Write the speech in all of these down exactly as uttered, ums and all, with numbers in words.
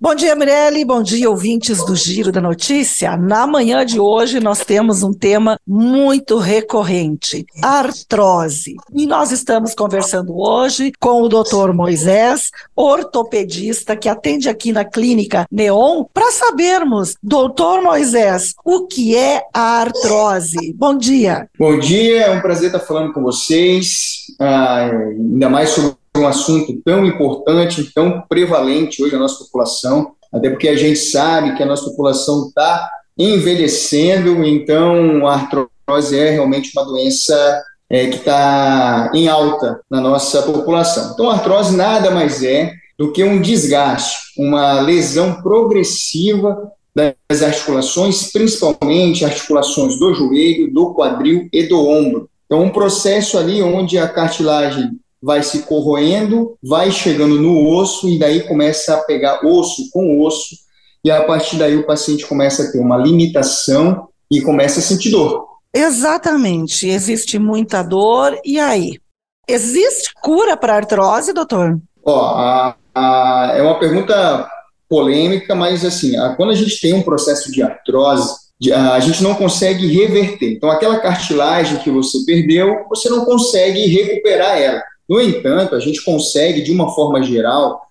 Bom dia, Mirelle. Bom dia, ouvintes do Giro da Notícia. Na manhã de hoje, nós temos um tema muito recorrente, artrose. E nós estamos conversando hoje com o doutor Moisés, ortopedista, que atende aqui na clínica Neon, para sabermos, doutor Moisés, o que é a artrose? Bom dia. Bom dia, é um prazer estar falando com vocês, ah, ainda mais sobre um assunto tão importante, tão prevalente hoje na nossa população, até porque a gente sabe que a nossa população está envelhecendo, então a artrose é realmente uma doença é, que está em alta na nossa população. Então a artrose nada mais é do que um desgaste, uma lesão progressiva das articulações, principalmente articulações do joelho, do quadril e do ombro. Então um processo ali onde a cartilagem vai se corroendo, vai chegando no osso e daí começa a pegar osso com osso e a partir daí o paciente começa a ter uma limitação e começa a sentir dor. Exatamente, existe muita dor, e aí? Existe cura para artrose, doutor? Ó, a, a, é uma pergunta polêmica, mas assim, a, quando a gente tem um processo de artrose, a gente não consegue reverter. Então aquela cartilagem que você perdeu, você não consegue recuperar ela. No entanto, a gente consegue, de uma forma geral,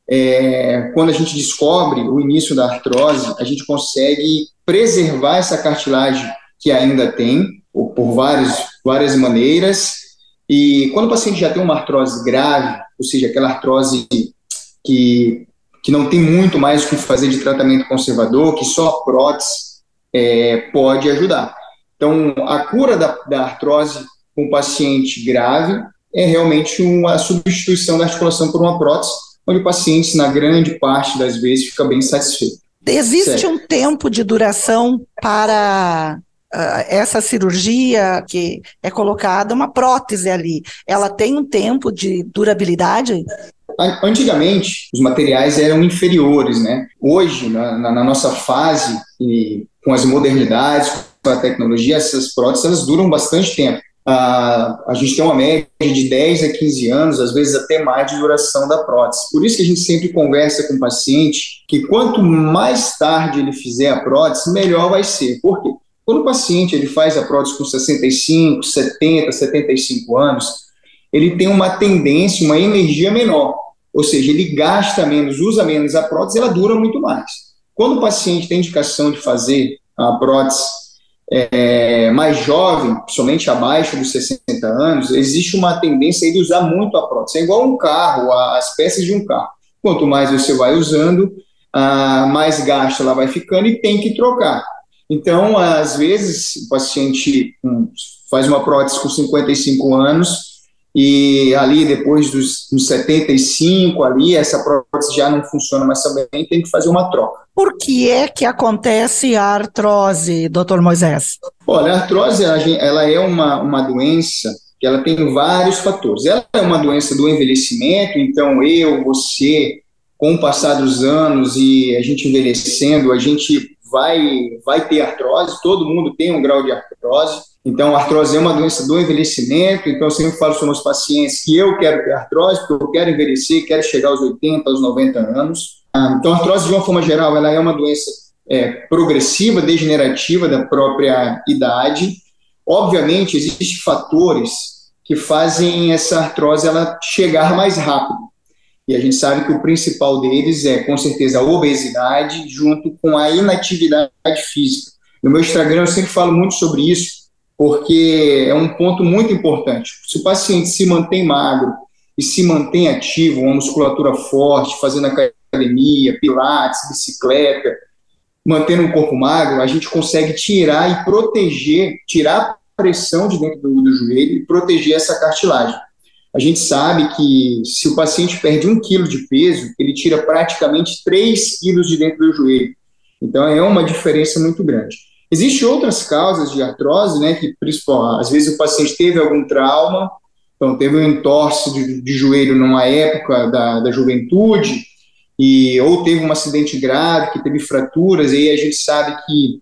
é, quando a gente descobre o início da artrose, a gente consegue preservar essa cartilagem que ainda tem, por, por várias, várias maneiras, e quando o paciente já tem uma artrose grave, ou seja, aquela artrose que, que não tem muito mais o que fazer de tratamento conservador, que só a prótese é, pode ajudar. Então, a cura da, da artrose com o paciente grave é realmente uma substituição da articulação por uma prótese, onde o paciente, na grande parte das vezes, fica bem satisfeito. Existe certo. um tempo de duração para uh, essa cirurgia que é colocada uma prótese ali? Ela tem um tempo de durabilidade? Antigamente, os materiais eram inferiores, né? Hoje, na, na nossa fase, e com as modernidades, com a tecnologia, essas próteses elas duram bastante tempo. Uh, a gente tem uma média de dez a quinze anos, às vezes até mais, de duração da prótese. Por isso que a gente sempre conversa com o paciente que quanto mais tarde ele fizer a prótese, melhor vai ser. Por quê? Quando o paciente ele faz a prótese com sessenta e cinco, setenta, setenta e cinco anos, ele tem uma tendência, uma energia menor. Ou seja, ele gasta menos, usa menos a prótese, ela dura muito mais. Quando o paciente tem indicação de fazer a prótese É, mais jovem, principalmente abaixo dos sessenta anos, existe uma tendência de usar muito a prótese. É igual um carro, as peças de um carro. Quanto mais você vai usando, ah, mais gasto ela vai ficando e tem que trocar. Então, às vezes, o paciente hum, faz uma prótese com cinquenta e cinco anos e ali depois dos, dos setenta e cinco, ali, essa prótese já não funciona mais também, tem que fazer uma troca. Por que é que acontece a artrose, doutor Moisés? Olha, a artrose ela é uma, uma doença que ela tem vários fatores. Ela é uma doença do envelhecimento, então eu, você, com o passar dos anos e a gente envelhecendo, a gente vai, vai ter artrose, todo mundo tem um grau de artrose. Então, a artrose é uma doença do envelhecimento, então eu sempre falo para os meus pacientes que eu quero ter artrose, porque eu quero envelhecer, quero chegar aos oitenta, aos noventa anos. Então, a artrose, de uma forma geral, ela é uma doença é, progressiva, degenerativa da própria idade. Obviamente, existem fatores que fazem essa artrose ela chegar mais rápido. E a gente sabe que o principal deles é, com certeza, a obesidade junto com a inatividade física. No meu Instagram, eu sempre falo muito sobre isso, porque é um ponto muito importante. Se o paciente se mantém magro e se mantém ativo, uma musculatura forte, fazendo academia, pilates, bicicleta, mantendo um corpo magro, a gente consegue tirar e proteger, tirar a pressão de dentro do, do joelho e proteger essa cartilagem. A gente sabe que se o paciente perde um quilo de peso, ele tira praticamente três quilos de dentro do joelho. Então é uma diferença muito grande. Existem outras causas de artrose, né, que às vezes o paciente teve algum trauma, então teve um entorse de, de joelho numa época da, da juventude, e, ou teve um acidente grave, que teve fraturas, e aí a gente sabe que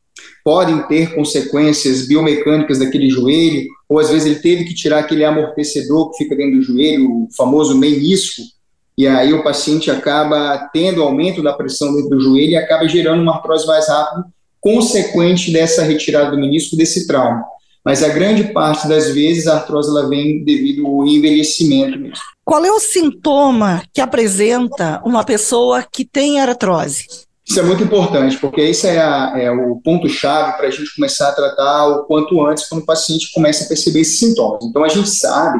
podem ter consequências biomecânicas daquele joelho, ou às vezes ele teve que tirar aquele amortecedor que fica dentro do joelho, o famoso menisco, e aí o paciente acaba tendo aumento da pressão dentro do joelho e acaba gerando uma artrose mais rápida, consequente dessa retirada do menisco, desse trauma. Mas a grande parte das vezes a artrose ela vem devido ao envelhecimento mesmo. Qual é o sintoma que apresenta uma pessoa que tem artrose? Isso é muito importante, porque esse é, a, é o ponto-chave para a gente começar a tratar o quanto antes, quando o paciente começa a perceber esses sintomas. Então, a gente sabe,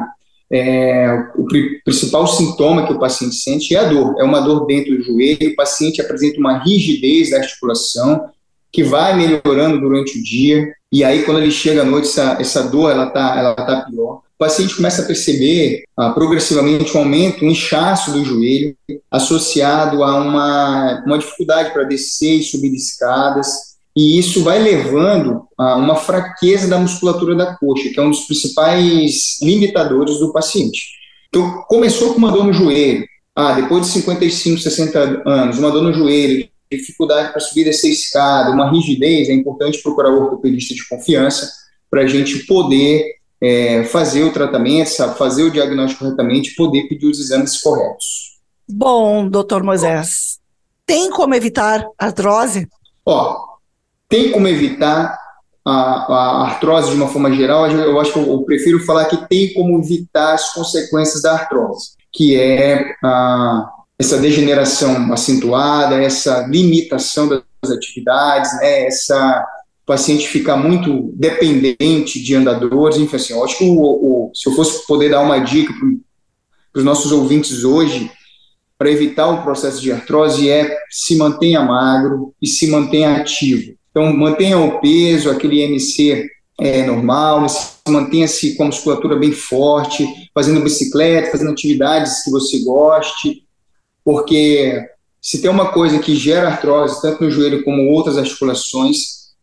é, o principal sintoma que o paciente sente é a dor. É uma dor dentro do joelho, o paciente apresenta uma rigidez da articulação, que vai melhorando durante o dia, e aí quando ele chega à noite, essa, essa dor ela está ela tá pior. O paciente começa a perceber ah, progressivamente um aumento, um inchaço do joelho, associado a uma, uma dificuldade para descer e subir escadas, e isso vai levando a uma fraqueza da musculatura da coxa, que é um dos principais limitadores do paciente. Então, começou com uma dor no joelho, ah, depois de cinquenta e cinco, sessenta anos, uma dor no joelho, dificuldade para subir essa escada, uma rigidez, é importante procurar o ortopedista de confiança para a gente poder é, fazer o tratamento, sabe, fazer o diagnóstico corretamente e poder pedir os exames corretos. Bom, doutor Moisés, tem como evitar artrose? Ó, tem como evitar a, a artrose de uma forma geral? Eu acho que eu, eu prefiro falar que tem como evitar as consequências da artrose, que é a essa degeneração acentuada, essa limitação das atividades, né, essa paciente ficar muito dependente de andadores, enfim, assim, eu acho que o, o, se eu fosse poder dar uma dica para os nossos ouvintes hoje, para evitar o processo de artrose, é se mantenha magro e se mantenha ativo. Então, mantenha o peso, aquele I M C é, normal, mantenha-se com a musculatura bem forte, fazendo bicicleta, fazendo atividades que você goste, porque se tem uma coisa que gera artrose, tanto no joelho como outras articulações,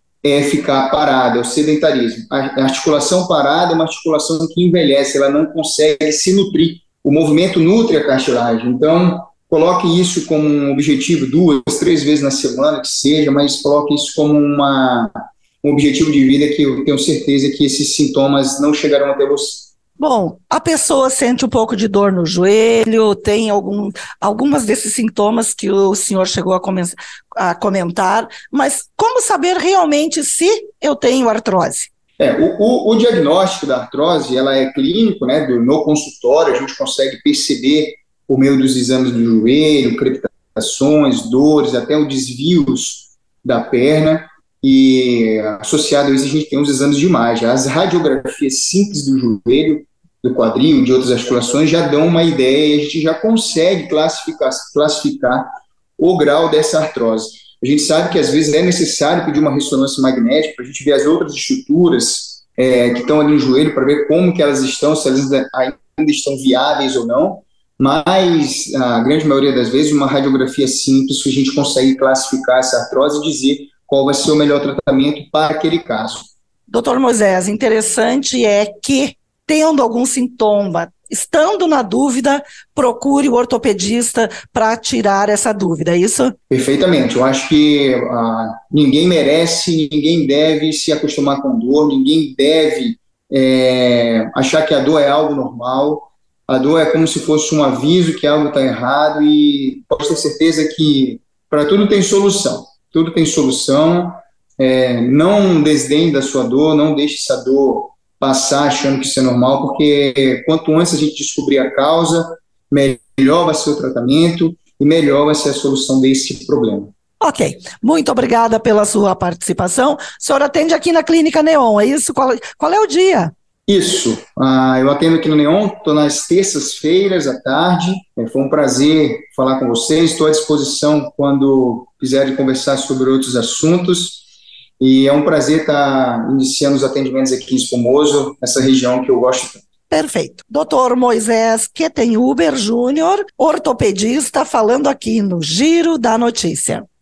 é ficar parado, é o sedentarismo. A articulação parada é uma articulação que envelhece, ela não consegue se nutrir. O movimento nutre a cartilagem, então coloque isso como um objetivo duas, três vezes na semana, que seja, mas coloque isso como uma, um objetivo de vida que eu tenho certeza que esses sintomas não chegarão até você. Bom, a pessoa sente um pouco de dor no joelho, tem algum, algumas desses sintomas que o senhor chegou a, come- a comentar, mas como saber realmente se eu tenho artrose? É, o, o, o diagnóstico da artrose, ela é clínico, né, do, no consultório, a gente consegue perceber por meio dos exames do joelho, crepitações, dores, até os desvios da perna, e associado a isso a gente tem os exames de imagem. As radiografias simples do joelho, do quadril, de outras articulações, já dão uma ideia e a gente já consegue classificar, classificar o grau dessa artrose. A gente sabe que às vezes é necessário pedir uma ressonância magnética para a gente ver as outras estruturas é, que estão ali no joelho, para ver como que elas estão, se elas ainda estão viáveis ou não, mas a grande maioria das vezes uma radiografia simples que a gente consegue classificar essa artrose e dizer qual vai ser o melhor tratamento para aquele caso. Doutor Moisés, interessante é que, tendo algum sintoma, estando na dúvida, procure o ortopedista para tirar essa dúvida, é isso? Perfeitamente. Eu acho que ah, ninguém merece, ninguém deve se acostumar com dor, ninguém deve é, achar que a dor é algo normal. A dor é como se fosse um aviso que algo está errado e pode ter certeza que para tudo tem solução. Tudo tem solução. É, não desdenhe da sua dor, não deixe essa dor passar achando que isso é normal, porque quanto antes a gente descobrir a causa, melhor vai ser o tratamento e melhor vai ser a solução desse problema. Ok, muito obrigada pela sua participação. O senhor atende aqui na Clínica Neon, é isso? Qual, qual é o dia? Isso, ah, eu atendo aqui no Neon, estou nas terças-feiras à tarde, é, foi um prazer falar com vocês, estou à disposição quando quiserem conversar sobre outros assuntos. E é um prazer estar iniciando os atendimentos aqui em Espumoso, nessa região que eu gosto tanto. Perfeito. doutor Moisés Kettenhuber Júnior, ortopedista, falando aqui no Giro da Notícia.